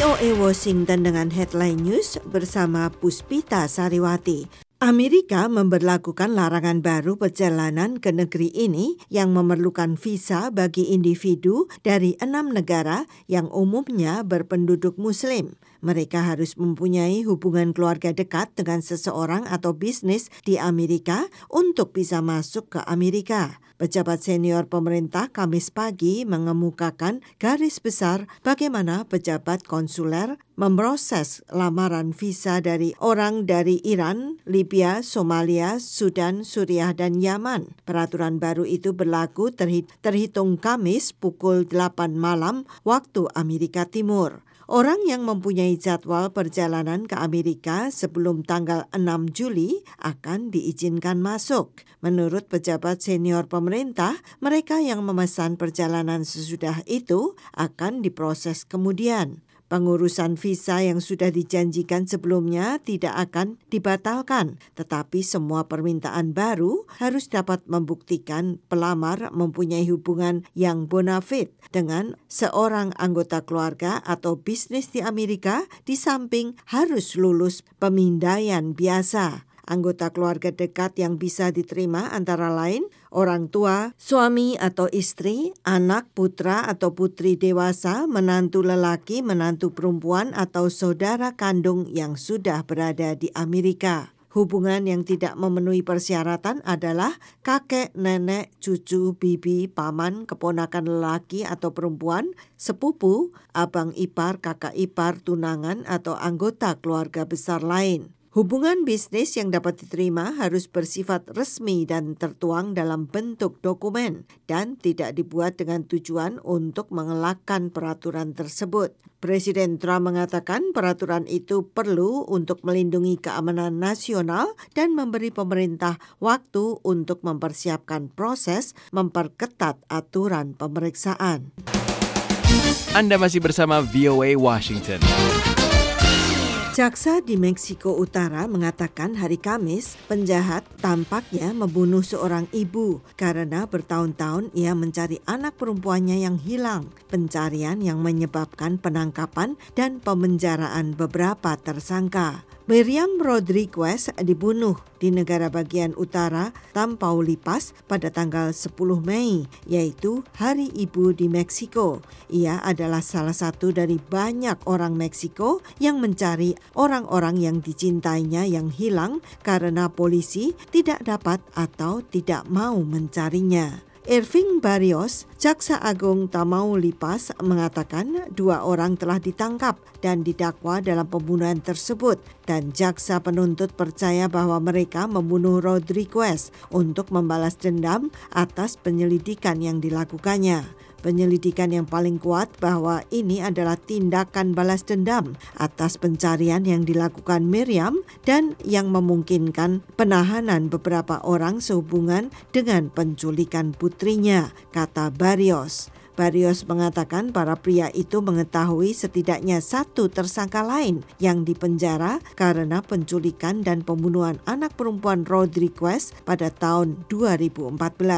VOA Washington dengan headline news bersama Puspita Sariwati. Amerika memberlakukan larangan baru perjalanan ke negeri ini yang memerlukan visa bagi individu dari 6 negara yang umumnya berpenduduk Muslim. Mereka harus mempunyai hubungan keluarga dekat dengan seseorang atau bisnis di Amerika untuk bisa masuk ke Amerika. Pejabat senior pemerintah Kamis pagi mengemukakan garis besar bagaimana pejabat konsuler memproses lamaran visa dari orang dari Iran, Libya, Somalia, Sudan, Suriah, dan Yaman. Peraturan baru itu berlaku terhitung Kamis pukul 8 malam waktu Amerika Timur. Orang yang mempunyai jadwal perjalanan ke Amerika sebelum tanggal 6 Juli akan diizinkan masuk. Menurut pejabat senior pemerintah, mereka yang memesan perjalanan sesudah itu akan diproses kemudian. Pengurusan visa yang sudah dijanjikan sebelumnya tidak akan dibatalkan, tetapi semua permintaan baru harus dapat membuktikan pelamar mempunyai hubungan yang bonafide dengan seorang anggota keluarga atau bisnis di Amerika, di samping harus lulus pemindaian biasa. Anggota keluarga dekat yang bisa diterima antara lain orang tua, suami atau istri, anak, putra atau putri dewasa, menantu lelaki, menantu perempuan, atau saudara kandung yang sudah berada di Amerika. Hubungan yang tidak memenuhi persyaratan adalah kakek, nenek, cucu, bibi, paman, keponakan lelaki atau perempuan, sepupu, abang ipar, kakak ipar, tunangan, atau anggota keluarga besar lain. Hubungan bisnis yang dapat diterima harus bersifat resmi dan tertuang dalam bentuk dokumen dan tidak dibuat dengan tujuan untuk mengelakkan peraturan tersebut. Presiden Trump mengatakan peraturan itu perlu untuk melindungi keamanan nasional dan memberi pemerintah waktu untuk mempersiapkan proses memperketat aturan pemeriksaan. Anda masih bersama VOA Washington. Jaksa di Meksiko Utara mengatakan hari Kamis penjahat tampaknya membunuh seorang ibu karena bertahun-tahun ia mencari anak perempuannya yang hilang. Pencarian yang menyebabkan penangkapan dan pemenjaraan beberapa tersangka. Miriam Rodriguez dibunuh di negara bagian utara Tamaulipas pada tanggal 10 Mei, yaitu Hari Ibu di Meksiko. Ia adalah salah satu dari banyak orang Meksiko yang mencari orang-orang yang dicintainya yang hilang karena polisi tidak dapat atau tidak mau mencarinya. Irving Barrios, Jaksa Agung Tamaulipas, mengatakan 2 orang telah ditangkap dan didakwa dalam pembunuhan tersebut dan jaksa penuntut percaya bahwa mereka membunuh Rodriguez untuk membalas dendam atas penyelidikan yang dilakukannya. Penyelidikan yang paling kuat bahwa ini adalah tindakan balas dendam atas pencarian yang dilakukan Miriam dan yang memungkinkan penahanan beberapa orang sehubungan dengan penculikan putrinya, kata Barrios. Barrios mengatakan para pria itu mengetahui setidaknya 1 tersangka lain yang dipenjara karena penculikan dan pembunuhan anak perempuan Rodriguez pada tahun 2014.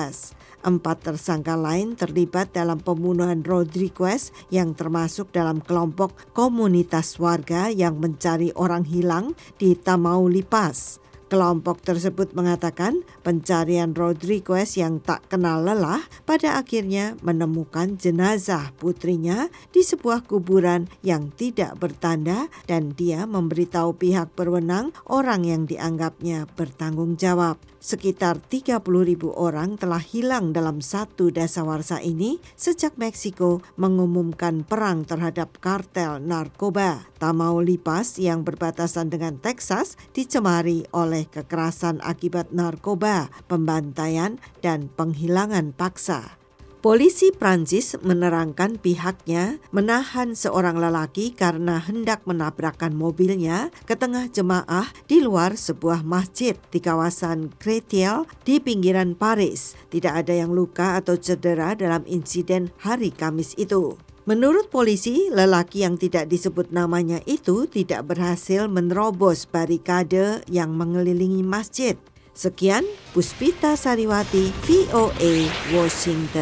4 tersangka lain terlibat dalam pembunuhan Rodriguez yang termasuk dalam kelompok komunitas warga yang mencari orang hilang di Tamaulipas. Kelompok tersebut mengatakan pencarian Rodriguez yang tak kenal lelah pada akhirnya menemukan jenazah putrinya di sebuah kuburan yang tidak bertanda dan dia memberitahu pihak berwenang orang yang dianggapnya bertanggung jawab. Sekitar 30.000 orang telah hilang dalam satu dasawarsa ini sejak Meksiko mengumumkan perang terhadap kartel narkoba. Tamaulipas yang berbatasan dengan Texas dicemari oleh kekerasan akibat narkoba, pembantaian, dan penghilangan paksa. Polisi Prancis menerangkan pihaknya menahan seorang lelaki karena hendak menabrakkan mobilnya ke tengah jemaah di luar sebuah masjid di kawasan Créteil di pinggiran Paris. Tidak ada yang luka atau cedera dalam insiden hari Kamis itu. Menurut polisi, lelaki yang tidak disebut namanya itu tidak berhasil menerobos barikade yang mengelilingi masjid. Sekian, Puspita Sariwati, VOA Washington.